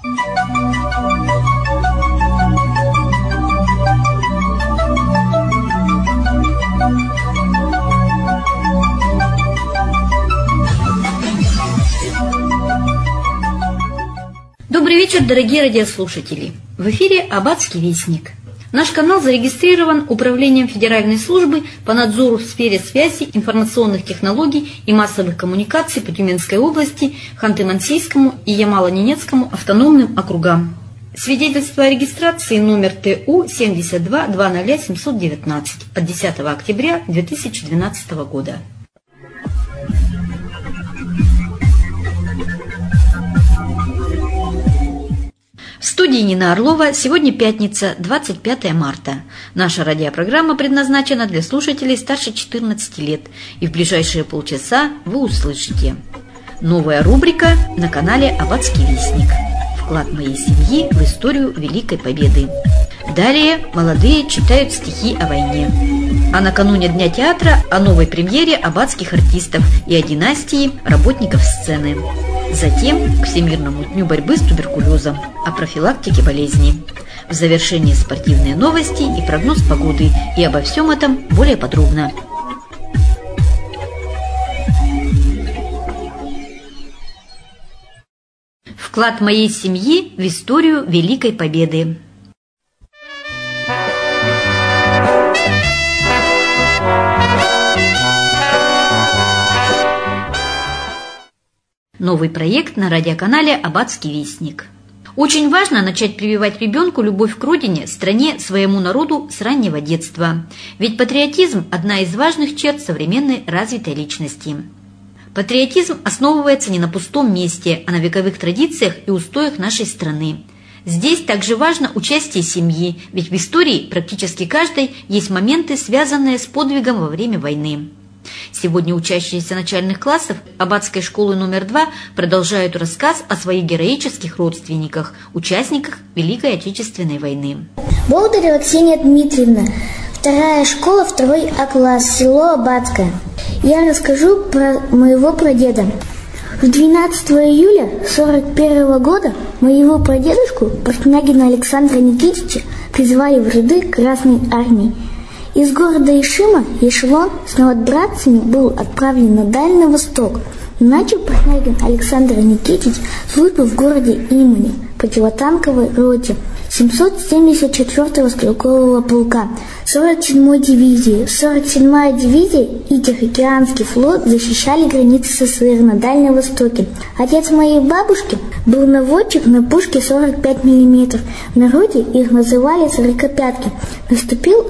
Добрый вечер, дорогие радиослушатели! В эфире «Аббатский вестник». Наш канал зарегистрирован Управлением Федеральной службы по надзору в сфере связи, информационных технологий и массовых коммуникаций по Тюменской области, Ханты-Мансийскому и Ямало-Ненецкому автономным округам. Свидетельство о регистрации номер ТУ 72 20719 от 10 октября 2012 года. В студии Нина Орлова. Сегодня пятница, 25 марта. Наша радиопрограмма предназначена для слушателей старше 14 лет, и в ближайшие полчаса вы услышите новая рубрика на канале «Аббатский вестник». Вклад моей семьи в историю Великой Победы. Далее молодые читают стихи о войне. А накануне Дня театра о новой премьере аббатских артистов и о династии работников сцены. Затем к Всемирному дню борьбы с туберкулезом, о профилактике болезни. В завершении спортивные новости и прогноз погоды. И обо всем этом более подробно. Вклад моей семьи в историю Великой Победы. Новый проект на радиоканале «Аббатский вестник». Очень важно начать прививать ребенку любовь к родине, стране, своему народу с раннего детства. Ведь патриотизм – одна из важных черт современной развитой личности. Патриотизм основывается не на пустом месте, а на вековых традициях и устоях нашей страны. Здесь также важно участие семьи, ведь в истории практически каждой есть моменты, связанные с подвигом во время войны. Сегодня учащиеся начальных классов Аббатской школы номер 2 продолжают рассказ о своих героических родственниках, участниках Великой Отечественной войны. Болдырева Ксения Дмитриевна, вторая школа, 2 А-класс, село Аббатское. Я расскажу про моего прадеда. В 12 июля 1941 года моего прадедушку, Портнягина Александра Никитича, призвали в ряды Красной армии. Из города Ишима эшелон с новобранцами был отправлен на Дальний Восток. Начал Портнягин Александр Никитич службу в городе Имани, противотанковой роте 774-го стрелкового полка, 47-й дивизии. 47-я дивизия и Тихоокеанский флот защищали границы СССР на Дальнем Востоке. Отец моей бабушки был наводчик на пушке 45 мм. В народе их называли «сорокопятки». Наступил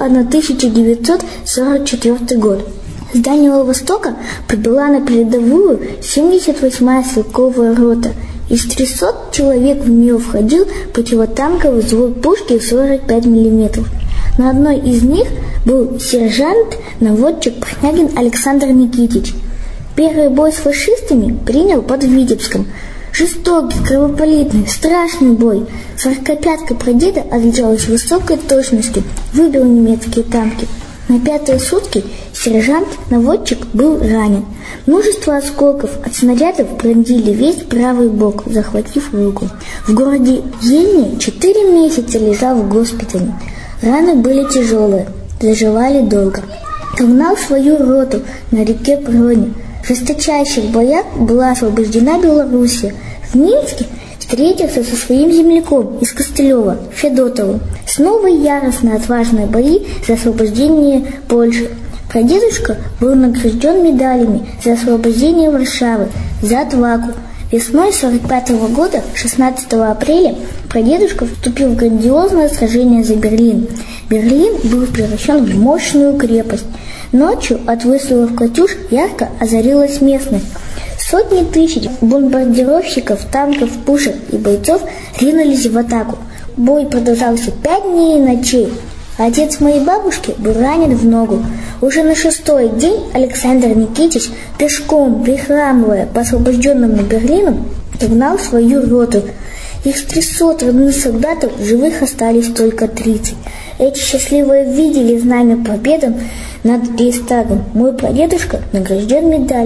1944 год. С Дальнего Востока прибыла на передовую 78-я стрелковая рота. Из 300 человек в нее входил противотанковый взвод пушки 45 мм. На одной из них был сержант-наводчик Портнягин Александр Никитич. Первый бой с фашистами принял под Витебском. Жестокий, кровопролитный, страшный бой. 45-ка прадеда отличалась высокой точностью, выбил немецкие танки. На 5-е сутки сержант-наводчик был ранен. Множество осколков от снарядов пронзили весь правый бок, захватив руку. В городе Ельне 4 месяца лежал в госпитале. Раны были тяжелые, заживали долго. Погнал свою роту на реке Проне. В жесточайших боях была освобождена Белоруссия. В Минске встретился со своим земляком из Костылева, Федотовым. Снова яростно отважные бои за освобождение Польши. Прадедушка был награжден медалями за освобождение Варшавы, за отвагу. Весной 1945 года, 16 апреля, прадедушка вступил в грандиозное сражение за Берлин. Берлин был превращен в мощную крепость. Ночью от выстрелов «Катюш» ярко озарилась местность. Сотни тысяч бомбардировщиков, танков, пушек и бойцов ринулись в атаку. Бой продолжался 5 дней и ночей. Отец моей бабушки был ранен в ногу. Уже на 6-й день Александр Никитич, пешком, прихрамывая по освобожденному Берлину, догнал свою роту. Из 300 родных солдатов живых остались только 30. Эти счастливые видели знамя победы над Рейхстагом. Мой прадедушка награжден медалью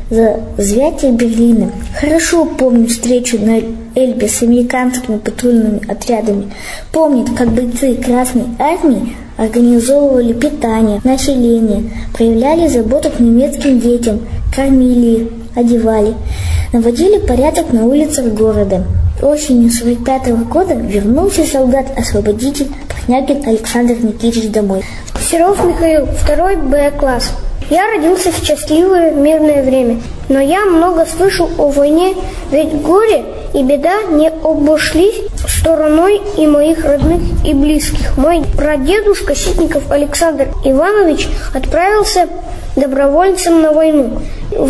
за взятие Берлина. Хорошо помнит встречу на Эльбе с американскими патрульными отрядами. Помнит, как бойцы Красной Армии организовывали питание населения, проявляли заботу к немецким детям, кормили их, одевали, наводили порядок на улицах города. Осенью 1945 года вернулся солдат-освободитель Пахнягин Александр Никитич домой. Серов Михаил, 2 Б-класс. Я родился в счастливое мирное время, но я много слышал о войне, ведь горе и беда не обошлись стороной и моих родных и близких. Мой прадедушка Ситников Александр Иванович отправился добровольцем на войну. В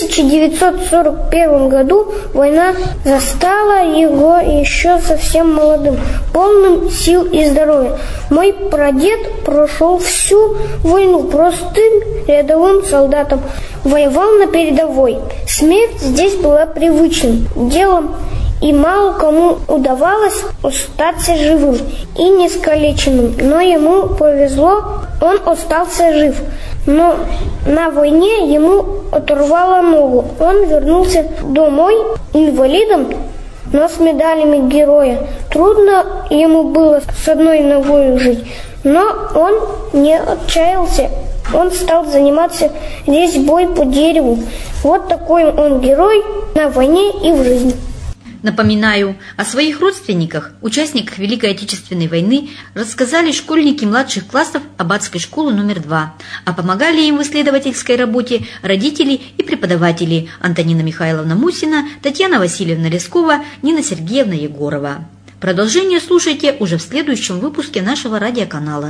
1941 году война застала его еще совсем молодым, полным сил и здоровья. Мой прадед прошел всю войну простым рядовым солдатом, воевал на передовой. Смерть здесь была привычным делом, и мало кому удавалось остаться живым и не искалеченным. Но ему повезло, он остался жив. Но на войне ему оторвало ногу. Он вернулся домой инвалидом, но с медалями героя. Трудно ему было с одной ногой жить, но он не отчаялся. Он стал заниматься резьбой по дереву. Вот такой он герой на войне и в жизни. Напоминаю, о своих родственниках, участниках Великой Отечественной войны, рассказали школьники младших классов Аббатской школы номер 2, а помогали им в исследовательской работе родители и преподаватели Антонина Михайловна Мусина, Татьяна Васильевна Лескова, Нина Сергеевна Егорова. Продолжение слушайте уже в следующем выпуске нашего радиоканала.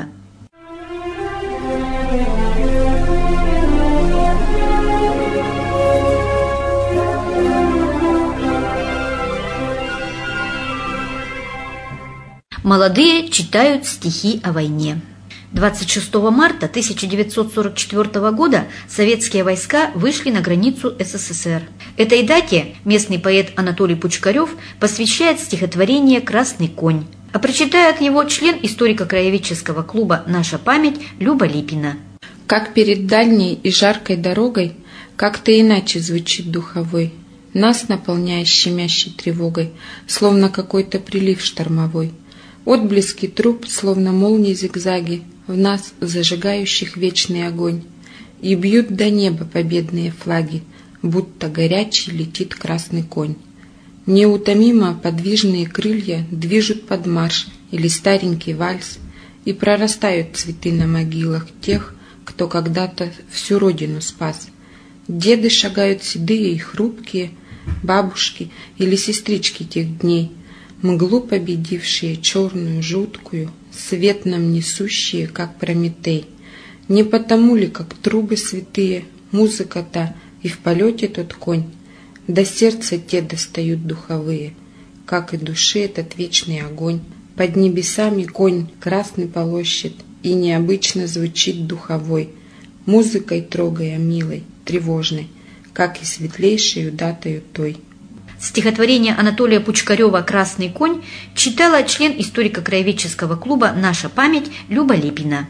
Молодые читают стихи о войне. 26 марта 1944 года советские войска вышли на границу СССР. Этой дате местный поэт Анатолий Пучкарев посвящает стихотворение «Красный конь», а прочитает его член историко-краеведческого клуба «Наша память» Люба Липина. Как перед дальней и жаркой дорогой, как-то иначе звучит духовой, нас наполняя щемящей тревогой, словно какой-то прилив штормовой. Отблески труб, словно молнии зигзаги, в нас зажигающих вечный огонь, и бьют до неба победные флаги, будто горячий летит красный конь. Неутомимо подвижные крылья движут под марш или старенький вальс, и прорастают цветы на могилах тех, кто когда-то всю родину спас. Деды шагают седые и хрупкие, бабушки или сестрички тех дней, мглу победившие черную, жуткую, свет нам несущие, как Прометей. Не потому ли, как трубы святые, музыка та и в полете тот конь, до сердца те достают духовые, как и души этот вечный огонь. Под небесами конь красный полощет, и необычно звучит духовой, музыкой трогая милой, тревожной, как и светлейшей датою той. Стихотворение Анатолия Пучкарева «Красный конь» читала член историко-краеведческого клуба «Наша память» Люба Липина.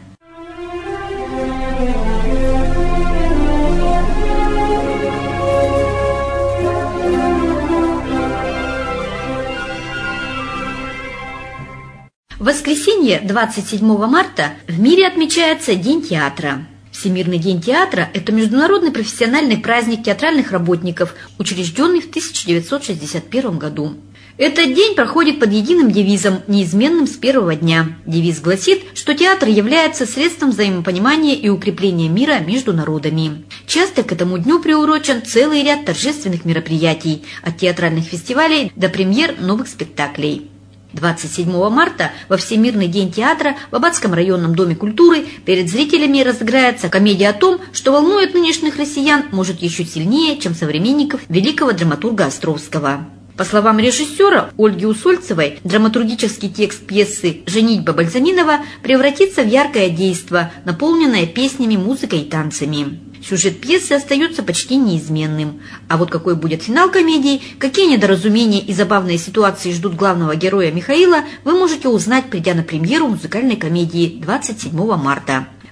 В воскресенье 27 марта в мире отмечается День театра. Всемирный день театра – это международный профессиональный праздник театральных работников, учрежденный в 1961 году. Этот день проходит под единым девизом, неизменным с первого дня. Девиз гласит, что театр является средством взаимопонимания и укрепления мира между народами. Часто к этому дню приурочен целый ряд торжественных мероприятий, от театральных фестивалей до премьер новых спектаклей. 27 марта во Всемирный день театра в Аббатском районном доме культуры перед зрителями разыграется комедия о том, что волнует нынешних россиян, может, еще сильнее, чем современников великого драматурга Островского. По словам режиссера Ольги Усольцевой, драматургический текст пьесы «Женитьба Бальзаминова» превратится в яркое действо, наполненное песнями, музыкой и танцами. Сюжет пьесы остается почти неизменным. А вот какой будет финал комедии, какие недоразумения и забавные ситуации ждут главного героя Михаила, вы можете узнать, придя на премьеру музыкальной комедии 27 марта.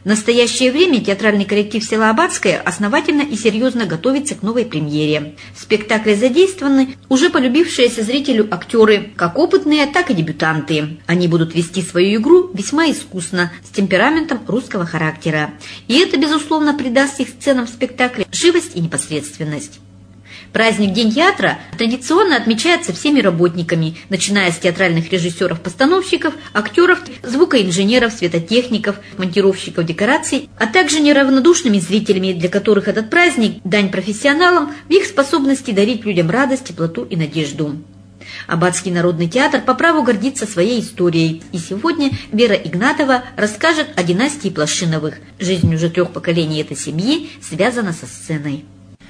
В настоящее время театральный коллектив села Аббатское основательно и серьезно готовится к новой премьере. В спектакле задействованы уже полюбившиеся зрителю актеры, как опытные, так и дебютанты. Они будут вести свою игру весьма искусно, с темпераментом русского характера. И это, безусловно, придаст их сценам в спектакле живость и непосредственность. Праздник День театра традиционно отмечается всеми работниками, начиная с театральных режиссеров-постановщиков, актеров, звукоинженеров, светотехников, монтировщиков декораций, а также неравнодушными зрителями, для которых этот праздник – дань профессионалам в их способности дарить людям радость, теплоту и надежду. Аббатский народный театр по праву гордится своей историей, и сегодня Вера Игнатова расскажет о династии Плашиновых. Жизнь уже 3 поколений этой семьи связана со сценой.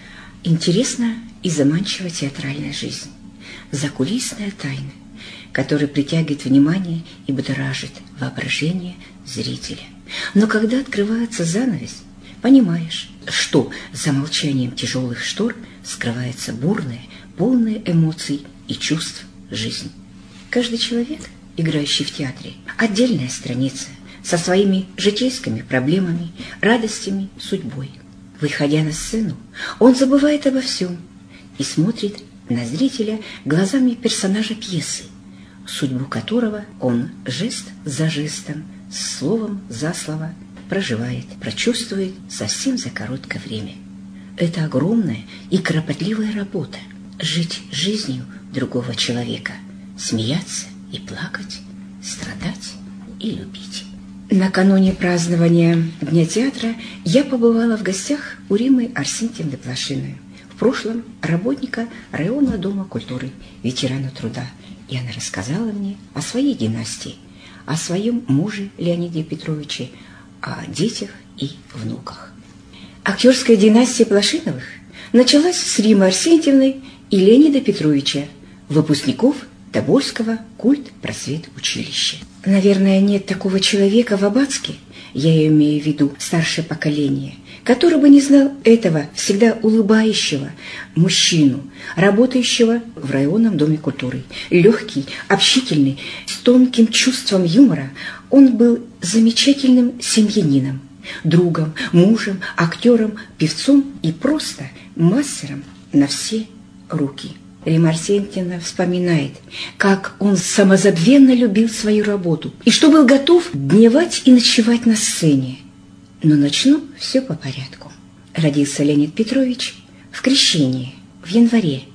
Интересна и заманчива театральная жизнь, закулисная тайна, которая притягивает внимание и будоражит воображение зрителя. Но когда открывается занавес, понимаешь, что за молчанием тяжелых штор скрывается бурная, полная эмоций и чувств жизнь. Каждый человек, играющий в театре, отдельная страница со своими житейскими проблемами, радостями, судьбой. Выходя на сцену, он забывает обо всем и смотрит на зрителя глазами персонажа пьесы, судьбу которого он жест за жестом, словом за слово проживает, прочувствует совсем за короткое время. Это огромная и кропотливая работа – жить жизнью другого человека, смеяться и плакать, страдать и любить. Накануне празднования Дня театра я побывала в гостях у Риммы Арсентьевны Плашиной, в прошлом работника районного дома культуры, ветерана труда, и она рассказала мне о своей династии, о своем муже Леониде Петровиче, о детях и внуках. Актерская династия Плашиновых началась с Риммы Арсентьевны и Леонида Петровича, выпускников Тобольского культ-просвет училища. Наверное, нет такого человека в Аббатске, я имею в виду старшее поколение, который бы не знал этого всегда улыбающего мужчину, работающего в районном доме культуры. Легкий, общительный, с тонким чувством юмора, он был замечательным семьянином, другом, мужем, актером, певцом и просто мастером на все руки. Римма Арсентьевна вспоминает, как он самозабвенно любил свою работу и что был готов дневать и ночевать на сцене. Но начну все по порядку. Родился Леонид Петрович в Крещении в январе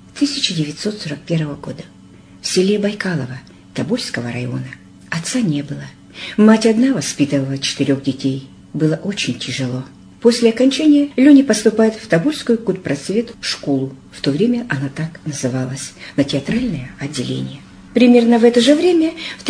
1941 года в селе Байкалово Тобольского района. Отца не было. Мать одна воспитывала 4 детей. Было очень тяжело. После окончания Леня поступает в Тобольскую культпросвет школу. В то время она так называлась, на театральное отделение. Примерно в это же время, в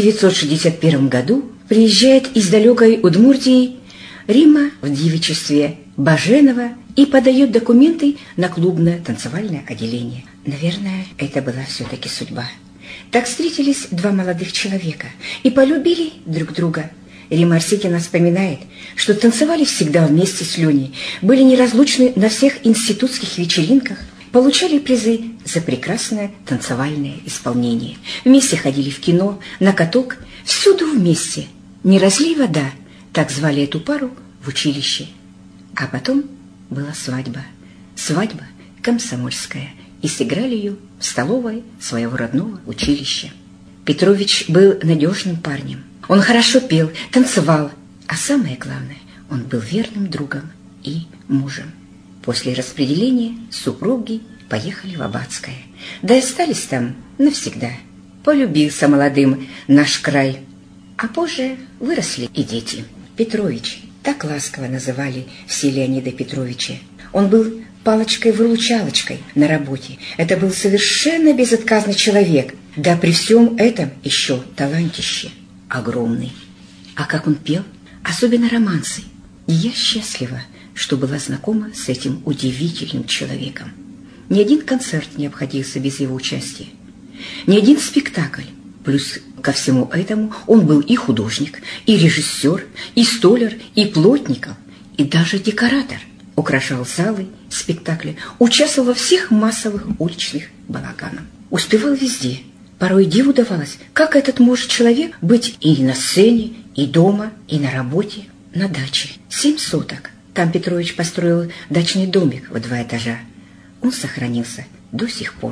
1961 году, приезжает из далекой Удмуртии Римма в девичестве Баженова и подает документы на клубное танцевальное отделение. Наверное, это была все-таки судьба. Так встретились 2 молодых человека и полюбили друг друга. Римма Арсентьевна вспоминает, что танцевали всегда вместе с Леней, были неразлучны на всех институтских вечеринках, получали призы за прекрасное танцевальное исполнение. Вместе ходили в кино, на каток, всюду вместе. «Не разлей вода», так звали эту пару в училище. А потом была свадьба. Свадьба комсомольская, и сыграли ее в столовой своего родного училища. Петрович был надежным парнем. Он хорошо пел, танцевал, а самое главное, он был верным другом и мужем. После распределения супруги поехали в Аббатское, да и остались там навсегда. Полюбился молодым наш край, а позже выросли и дети. Петрович, так ласково называли все Леонида Петровича. Он был палочкой-выручалочкой на работе. Это был совершенно безотказный человек, да при всем этом еще талантище огромный. А как он пел, особенно романсы. И я счастлива, что была знакома с этим удивительным человеком. Ни один концерт не обходился без его участия. Ни один спектакль. Плюс ко всему этому он был и художник, и режиссер, и столяр, и плотников, и даже декоратор. Украшал залы, спектакли, участвовал во всех массовых уличных балаганах. Успевал везде. Порой диву давалось, как этот может человек быть и на сцене, и дома, и на работе. на даче, 7 соток. Там Петрович построил дачный домик в 2 этажа. Он сохранился до сих пор.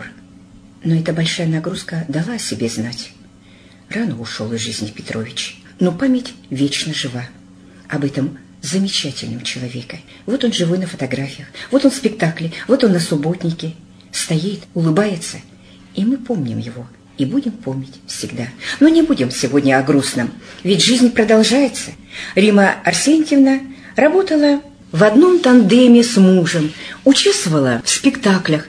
Но эта большая нагрузка дала о себе знать. Рано ушел из жизни Петрович, но память вечно жива об этом замечательном человеке. Вот он живой на фотографиях, вот он в спектакле, вот он на субботнике. Стоит, улыбается, и мы помним его, и будем помнить всегда. Но не будем сегодня о грустном, ведь жизнь продолжается. Рима Арсентьевна работала в одном тандеме с мужем, участвовала в спектаклях.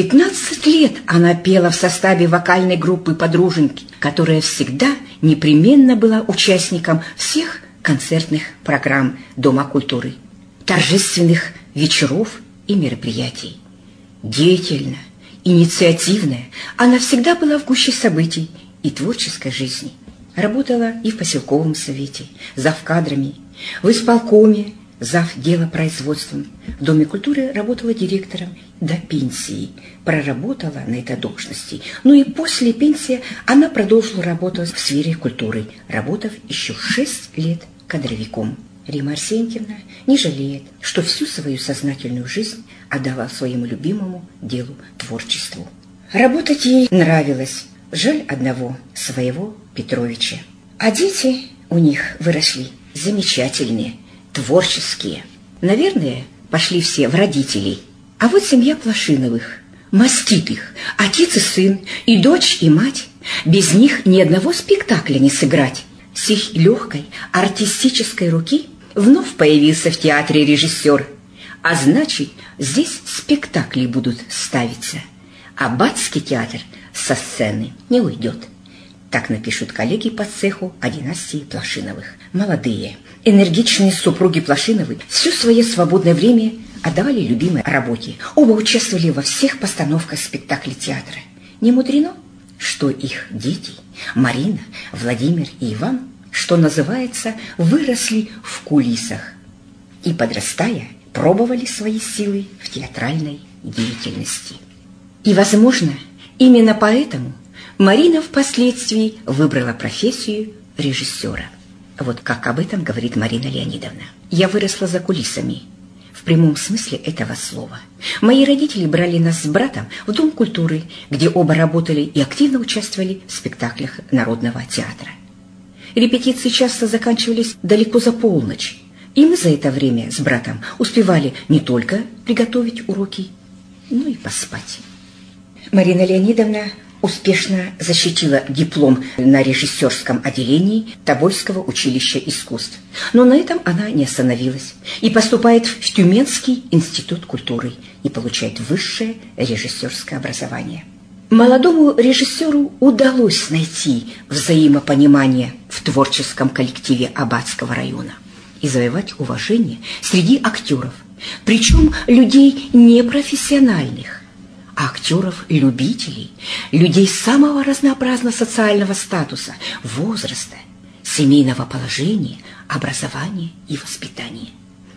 15 лет она пела в составе вокальной группы «Подруженьки», которая всегда непременно была участником всех концертных программ Дома культуры, торжественных вечеров и мероприятий. Деятельная, инициативная, она всегда была в гуще событий и творческой жизни. Работала и в поселковом совете, завкадрами, в исполкоме, зав. Делопроизводством. В Доме культуры работала директором до пенсии. Проработала на этой должности. Но и после пенсии она продолжила работу в сфере культуры, работав еще 6 лет кадровиком. Рима Арсентьевна не жалеет, что всю свою сознательную жизнь отдала своему любимому делу творчеству. Работать ей нравилось. Жаль одного, своего Петровича. А дети у них выросли замечательные, творческие. Наверное, пошли все в родителей. А вот семья Плашиновых, маститых, отец и сын, и дочь, и мать. Без них ни одного спектакля не сыграть. С их легкой артистической руки вновь появился в театре режиссер. А значит, здесь спектакли будут ставиться. А Батский театр со сцены не уйдет. Так напишут коллеги по цеху о династии Плашиновых. Молодые, энергичные супруги Плашиновы все свое свободное время отдавали любимой работе. Оба участвовали во всех постановках спектаклей театра. Не мудрено, что их дети, Марина, Владимир и Иван, что называется, выросли в кулисах и, подрастая, пробовали свои силы в театральной деятельности. И, возможно, именно поэтому Марина впоследствии выбрала профессию режиссера. Вот как об этом говорит Марина Леонидовна. «Я выросла за кулисами, в прямом смысле этого слова. Мои родители брали нас с братом в Дом культуры, где оба работали и активно участвовали в спектаклях Народного театра. Репетиции часто заканчивались далеко за полночь, и мы за это время с братом успевали не только приготовить уроки, но и поспать». Марина Леонидовна успешно защитила диплом на режиссерском отделении Тобольского училища искусств. Но на этом она не остановилась и поступает в Тюменский институт культуры и получает высшее режиссерское образование. Молодому режиссеру удалось найти взаимопонимание в творческом коллективе Аббатского района и завоевать уважение среди актеров, причем людей непрофессиональных, а актеров-любителей, людей самого разнообразного социального статуса, возраста, семейного положения, образования и воспитания.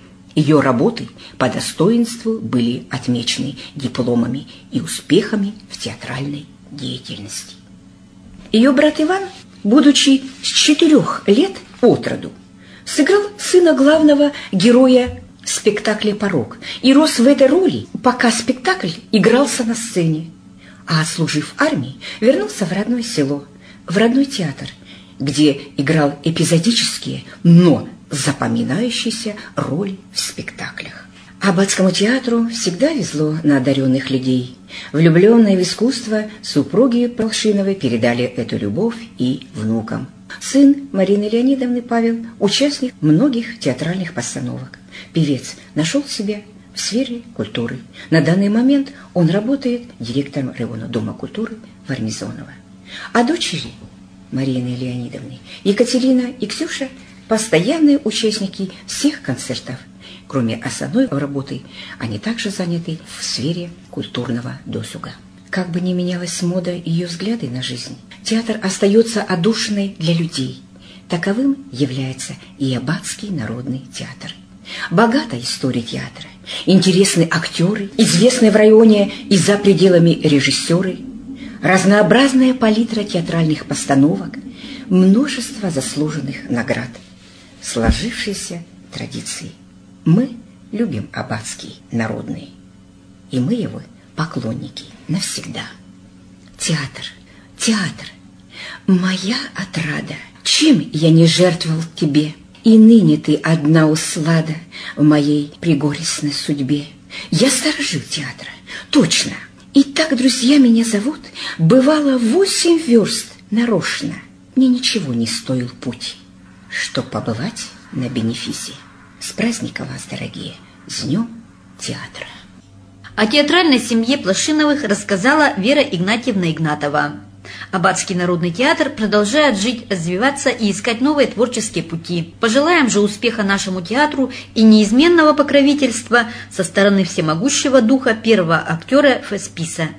Ее работы по достоинству были отмечены дипломами и успехами в театральной деятельности. Ее брат Иван, будучи с 4 лет от роду, сыграл сына главного героя спектакля «Порок» и рос в этой роли, пока спектакль игрался на сцене. А отслужив в армии, вернулся в родное село, в родной театр, где играл эпизодические, но запоминающиеся роли в спектаклях. Аббатскому театру всегда везло на одаренных людей. Влюбленные в искусство супруги Плашиновой передали эту любовь и внукам. Сын Марины Леонидовны Павел – участник многих театральных постановок. Певец нашел себя в сфере культуры. На данный момент он работает директором района Дома культуры Вармезонова. А дочери Марины Леонидовны Екатерина и Ксюша – постоянные участники всех концертов. Кроме основной работы, они также заняты в сфере культурного досуга. Как бы ни менялась мода и ее взгляды на жизнь, театр остается отдушиной для людей. Таковым является и Аббатский народный театр. Богатая история театра, интересные актеры, известные в районе и за пределами режиссеры, разнообразная палитра театральных постановок, множество заслуженных наград. Сложившаяся традиции. Мы любим Аббатский народный, и мы его поклонники навсегда. Театр, театр, моя отрада, чем я не жертвовал тебе, и ныне ты одна услада в моей пригорестной судьбе. Я сторожил театра, точно, и так друзья меня зовут, бывало 8 верст нарочно, мне ничего не стоил путь, чтоб побывать на бенефисе. С праздником вас, дорогие, с Днем театра! О театральной семье Плашиновых рассказала Вера Игнатьевна Игнатова. Аббатский народный театр продолжает жить, развиваться и искать новые творческие пути. Пожелаем же успеха нашему театру и неизменного покровительства со стороны всемогущего духа первого актера Фесписа.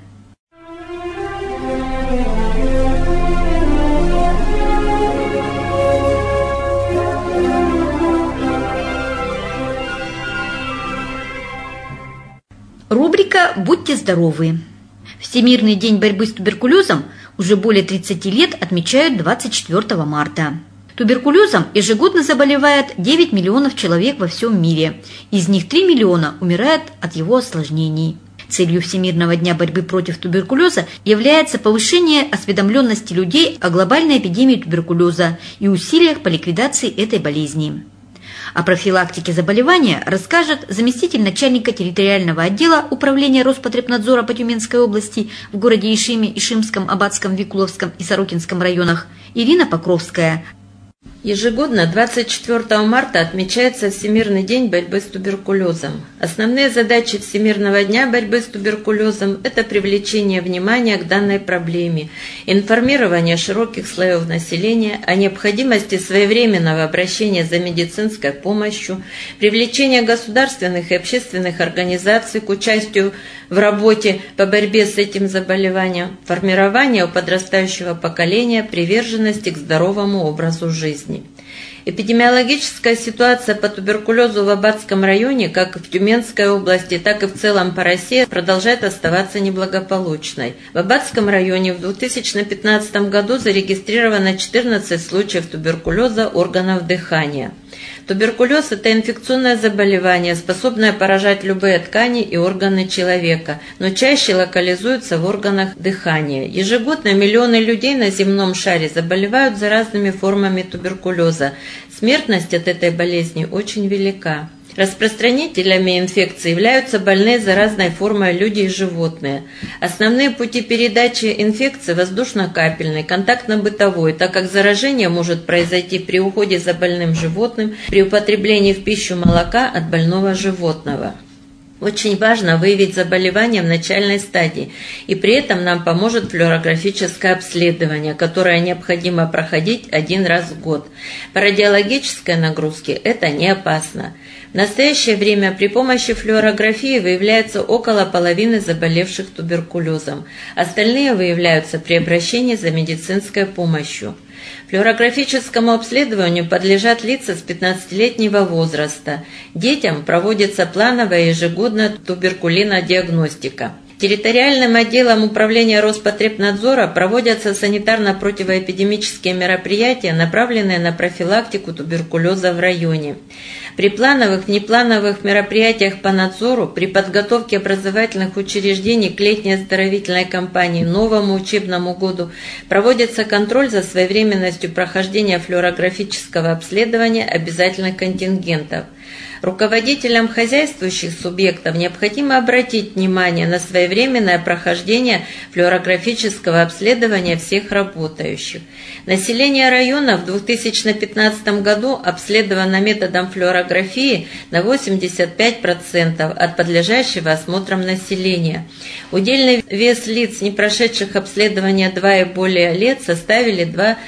Рубрика «Будьте здоровы». Всемирный день борьбы с туберкулезом уже более 30 лет отмечают 24 марта. Туберкулезом ежегодно заболевает 9 миллионов человек во всем мире. Из них 3 миллиона умирают от его осложнений. Целью Всемирного дня борьбы против туберкулеза является повышение осведомленности людей о глобальной эпидемии туберкулеза и усилиях по ликвидации этой болезни. О профилактике заболевания расскажет заместитель начальника территориального отдела Управления Роспотребнадзора по Тюменской области в городе Ишиме, Ишимском, Аббатском, Викуловском и Сорокинском районах Ирина Покровская. Ежегодно 24 марта отмечается Всемирный день борьбы с туберкулезом. Основные задачи Всемирного дня борьбы с туберкулезом – это привлечение внимания к данной проблеме, информирование широких слоев населения о необходимости своевременного обращения за медицинской помощью, привлечение государственных и общественных организаций к участию в работе по борьбе с этим заболеванием, формирование у подрастающего поколения приверженности к здоровому образу жизни. Эпидемиологическая ситуация по туберкулезу в Аббатском районе, как в Тюменской области, так и в целом по России, продолжает оставаться неблагополучной. В Аббатском районе в 2015 году зарегистрировано 14 случаев туберкулеза органов дыхания. Туберкулез – это инфекционное заболевание, способное поражать любые ткани и органы человека, но чаще локализуется в органах дыхания. Ежегодно миллионы людей на земном шаре заболевают заразными формами туберкулеза. Смертность от этой болезни очень велика. Распространителями инфекции являются больные заразной формой люди и животные. Основные пути передачи инфекции – воздушно-капельный, контактно-бытовой, так как заражение может произойти при уходе за больным животным, при употреблении в пищу молока от больного животного. Очень важно выявить заболевание в начальной стадии, и при этом нам поможет флюорографическое обследование, которое необходимо проходить 1 раз в год. По радиологической нагрузке это не опасно. В настоящее время при помощи флюорографии выявляется около половины заболевших туберкулезом. Остальные выявляются при обращении за медицинской помощью. Флюорографическому обследованию подлежат лица с 15-летнего возраста. Детям проводится плановая ежегодная туберкулинодиагностика. Территориальным отделом управления Роспотребнадзора проводятся санитарно-противоэпидемические мероприятия, направленные на профилактику туберкулеза в районе. При плановых, внеплановых мероприятиях по надзору, при подготовке образовательных учреждений к летней оздоровительной кампании, новому учебному году проводится контроль за своевременностью прохождения флюорографического обследования обязательных контингентов. Руководителям хозяйствующих субъектов необходимо обратить внимание на своевременное прохождение флюорографического обследования всех работающих. Население района в 2015 году обследовано методом флюорографии на 85% от подлежащего осмотрам населения. Удельный вес лиц, не прошедших обследование 2 и более лет, составили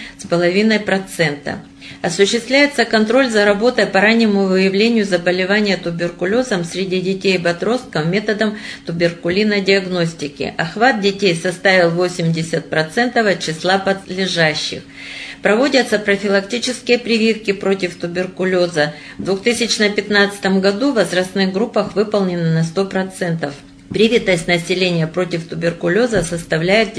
2,5%. Осуществляется контроль за работой по раннему выявлению заболевания туберкулезом среди детей и подростков методом туберкулинодиагностики. Охват детей составил 80% от числа подлежащих. Проводятся профилактические прививки против туберкулеза. В 2015 году в возрастных группах выполнено на 100%. Привитость населения против туберкулеза составляет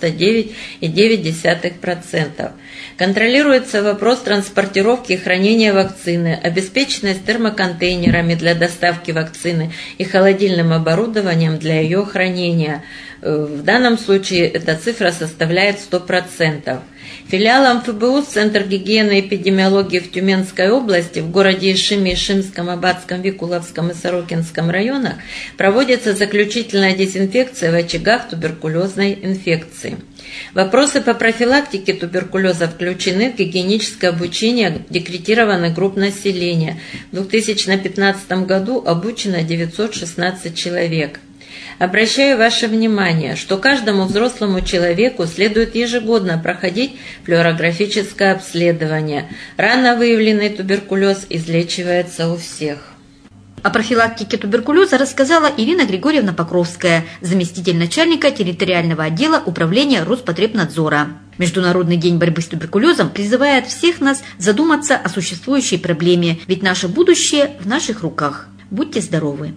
99,9%. Контролируется вопрос транспортировки и хранения вакцины, обеспеченность термоконтейнерами для доставки вакцины и холодильным оборудованием для ее хранения. В данном случае эта цифра составляет 100%. Филиалом ФБУ Центр гигиены и эпидемиологии в Тюменской области в городе Ишиме, Ишимском, Абатском, Викуловском и Сорокинском районах проводится заключительная дезинфекция в очагах туберкулезной инфекции. Вопросы по профилактике туберкулеза включены в гигиеническое обучение декретированных групп населения. В 2015 году обучено 916 человек. Обращаю ваше внимание, что каждому взрослому человеку следует ежегодно проходить флюорографическое обследование. Рано выявленный туберкулез излечивается у всех. О профилактике туберкулеза рассказала Ирина Григорьевна Покровская, заместитель начальника территориального отдела управления Роспотребнадзора. Международный день борьбы с туберкулезом призывает всех нас задуматься о существующей проблеме, ведь наше будущее в наших руках. Будьте здоровы!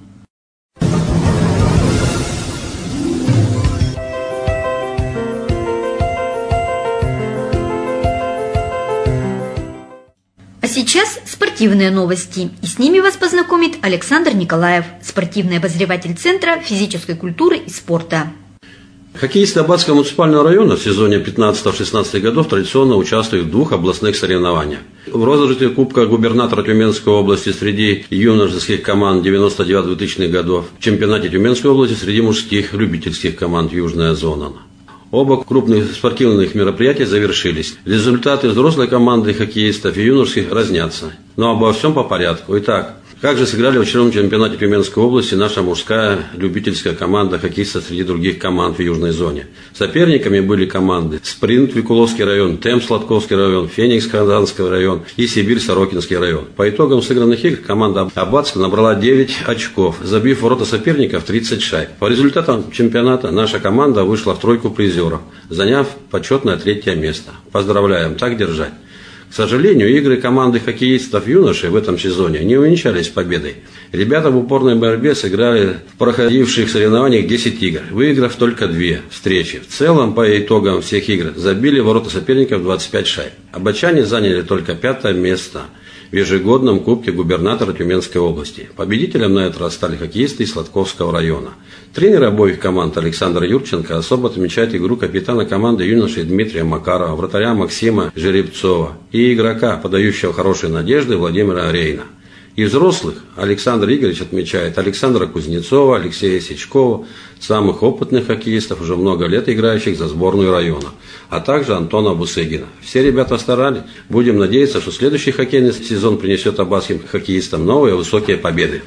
А сейчас спортивные новости, и с ними вас познакомит Александр Николаев, спортивный обозреватель Центра физической культуры и спорта. Хоккеисты Абатского муниципального района в сезоне 15-16 годов традиционно участвуют в двух областных соревнованиях. В розыгрыше Кубка губернатора Тюменской области среди юношеских команд 99-2000 годов, в чемпионате Тюменской области среди мужских любительских команд «Южная зона». Оба крупных спортивных мероприятия завершились. Результаты взрослой команды хоккеистов и юношеских разнятся. Но обо всем по порядку. Итак, как же сыграли в очередном чемпионате Тюменской области наша мужская любительская команда хоккеистов среди других команд в южной зоне? Соперниками были команды Спринт Викуловский район, Темп Сладковский район, Феникс Казанский район и Сибирь Сорокинский район. По итогам сыгранных игр команда Абатска набрала 9 очков, забив в ворота соперников 30 шайб. По результатам чемпионата наша команда вышла в тройку призеров, заняв почетное 3-е место. Поздравляем, так держать. К сожалению, игры команды хоккеистов юношей в этом сезоне не увенчались победой. Ребята в упорной борьбе сыграли в проходивших соревнованиях 10 игр, выиграв только 2 встречи. В целом, по итогам всех игр, забили в ворота соперников 25 шайб. Абатчане заняли только 5-е место в ежегодном Кубке губернатора Тюменской области. Победителем на этот раз стали хоккеисты из Сладковского района. Тренер обоих команд Александр Юрченко особо отмечает игру капитана команды юношей Дмитрия Макарова, вратаря Максима Жеребцова и игрока, подающего хорошие надежды, Владимира Рейна. И взрослых Александр Игоревич отмечает Александра Кузнецова, Алексея Сечкова, самых опытных хоккеистов, уже много лет играющих за сборную района, а также Антона Бусыгина. Все ребята старались. Будем надеяться, что следующий хоккейный сезон принесет абатским хоккеистам новые высокие победы.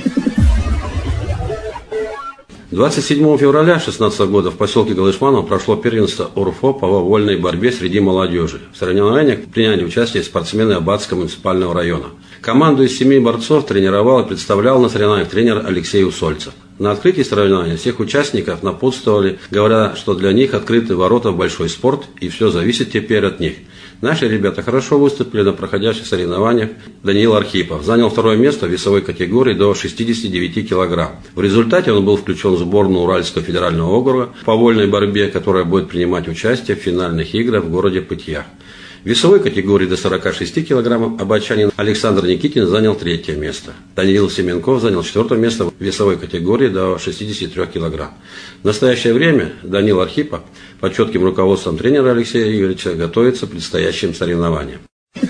27 февраля 2016 года в поселке Галышманово прошло первенство УРФО по вольной борьбе среди молодежи. В соревнованиях приняли участие спортсмены Абатского муниципального района. Команду из 7 борцов тренировал и представлял на соревнованиях тренер Алексей Усольцев. На открытии соревнований всех участников напутствовали, говоря, что для них открыты ворота в большой спорт и все зависит теперь от них. Наши ребята хорошо выступили на проходящих соревнованиях. Даниил Архипов занял 2-е место в весовой категории до 69 килограмм. В результате он был включен в сборную Уральского федерального округа по вольной борьбе, которая будет принимать участие в финальных играх в городе Пытьях. В весовой категории до 46 килограммов абатчанин Александр Никитин занял 3-е место. Даниил Семенков занял 4-е место в весовой категории до 63 килограмм. В настоящее время Даниил Архипов под четким руководством тренера Алексея Игоревича готовится к предстоящим соревнованиям.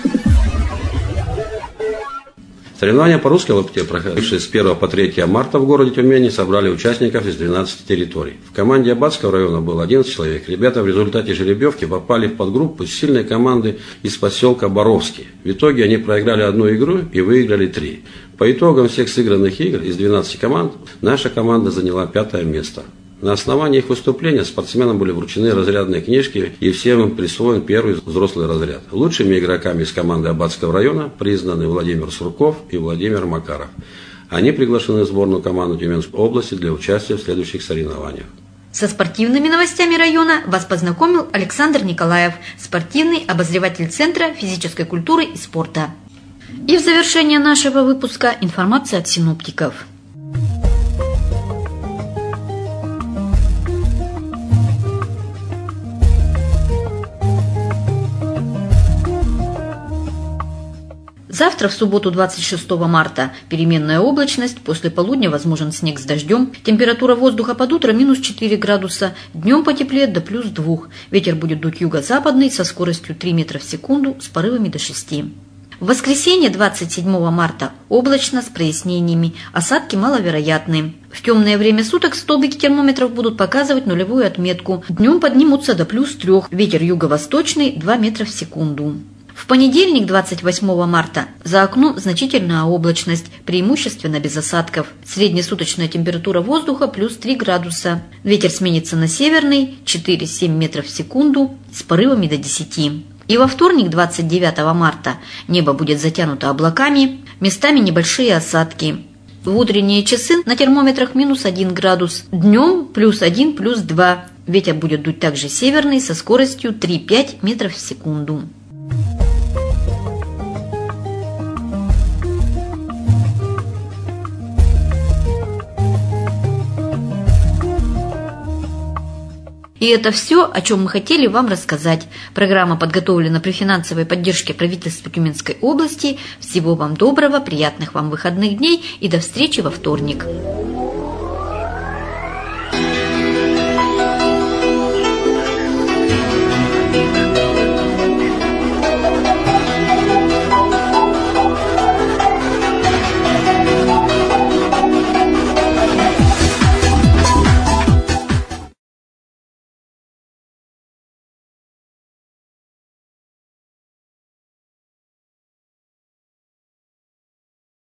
Соревнования по русской лапте, проходившие с 1 по 3 марта в городе Тюмени, собрали участников из 12 территорий. В команде Абатского района было 11 человек. Ребята в результате жеребьевки попали в подгруппу с сильной командой из поселка Боровский. В итоге они проиграли 1 игру и выиграли 3. По итогам всех сыгранных игр из 12 команд наша команда заняла 5-е место. На основании их выступления спортсменам были вручены разрядные книжки и всем присвоен 1-й взрослый разряд. Лучшими игроками из команды Абатского района признаны Владимир Сурков и Владимир Макаров. Они приглашены в сборную команду Тюменской области для участия в следующих соревнованиях. Со спортивными новостями района вас познакомил Александр Николаев, спортивный обозреватель Центра физической культуры и спорта. И в завершение нашего выпуска информация от синоптиков. Завтра, в субботу 26 марта, переменная облачность, после полудня возможен снег с дождем, температура воздуха под утро минус 4 градуса, днем потеплеет до плюс 2, ветер будет дуть юго-западный со скоростью 3 метра в секунду с порывами до 6. В воскресенье 27 марта облачно с прояснениями, осадки маловероятны. В темное время суток столбики термометров будут показывать нулевую отметку, днем поднимутся до плюс 3, ветер юго-восточный 2 метра в секунду. В понедельник, 28 марта, за окном значительная облачность, преимущественно без осадков. Среднесуточная температура воздуха плюс 3 градуса. Ветер сменится на северный 4-7 метров в секунду с порывами до 10. И во вторник, 29 марта, небо будет затянуто облаками, местами небольшие осадки. В утренние часы на термометрах минус 1 градус, днем плюс 1, плюс 2. Ветер будет дуть также северный со скоростью 3-5 метров в секунду. И это все, о чем мы хотели вам рассказать. Программа подготовлена при финансовой поддержке правительства Тюменской области. Всего вам доброго, приятных вам выходных дней и до встречи во вторник.